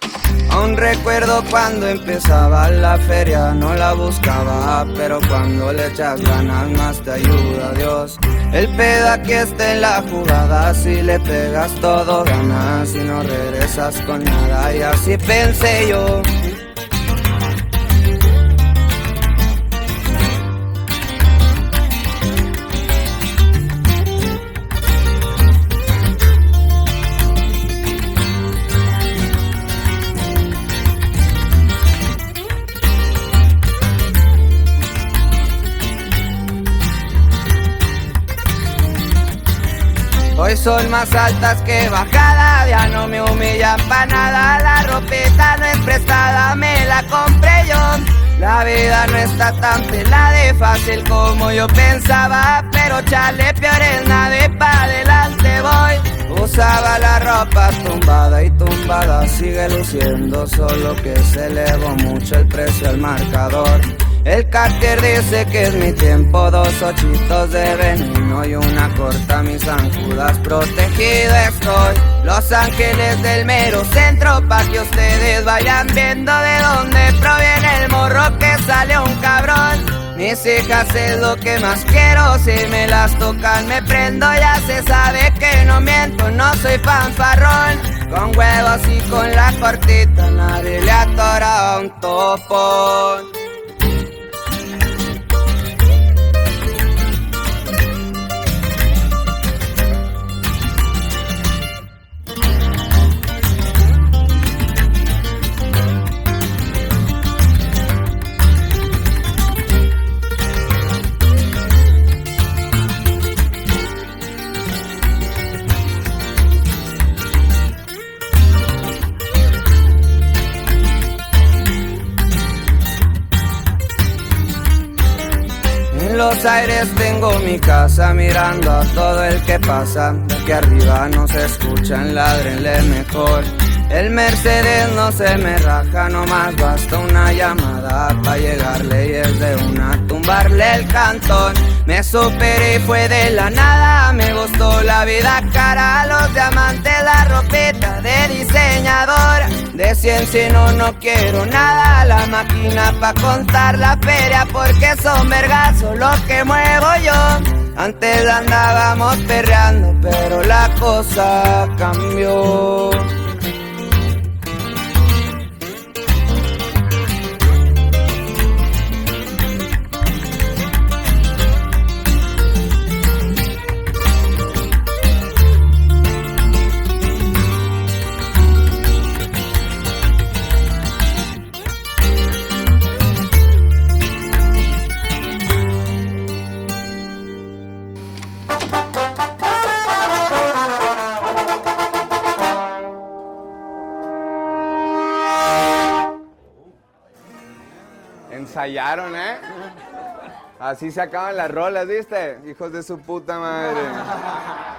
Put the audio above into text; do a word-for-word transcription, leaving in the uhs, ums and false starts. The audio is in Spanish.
Aún recuerdo cuando empezaba la feria, no la buscaba, pero cuando le echas ganas más te ayuda Dios. El pedo aquí está en la jugada, si le pegas todo ganas y no regresas con nada, y así pensé yo. Hoy son más altas que bajada, ya no me humillan pa' nada. La ropita no es prestada, me la compré yo. La vida no está tan pelada y fácil como yo pensaba, pero chale, peor es nada y pa' adelante voy. Usaba la ropa tumbada y tumbada sigue luciendo, solo que se elevó mucho el precio al marcador. El cartier dice que es mi tiempo, dos ochitos de veneno y una corta, mis zancudas, protegido estoy. Los ángeles del mero centro, pa' que ustedes vayan viendo de dónde proviene el morro que sale un cabrón. Mis hijas es lo que más quiero, si me las tocan me prendo, ya se sabe que no miento, no soy fanfarrón. Con huevos y con la cortita nadie le atora a un topón. En los aires tengo mi casa, mirando a todo el que pasa. De aquí arriba no se escuchan, ládrenle mejor. El Mercedes no se me raja, nomás basta una llamada pa' llegarle y es de una tumbarle el cantón. Me superé y fue de la nada, me gustó la vida cara, los diamantes, la ropita de diseñador. De cien si no, no quiero nada, la máquina pa' contar la feria, porque son vergazos lo que muevo yo. Antes andábamos perreando, pero la cosa cambió. Ensayaron, ¿eh? Así se acaban las rolas, ¿viste? Hijos de su puta madre.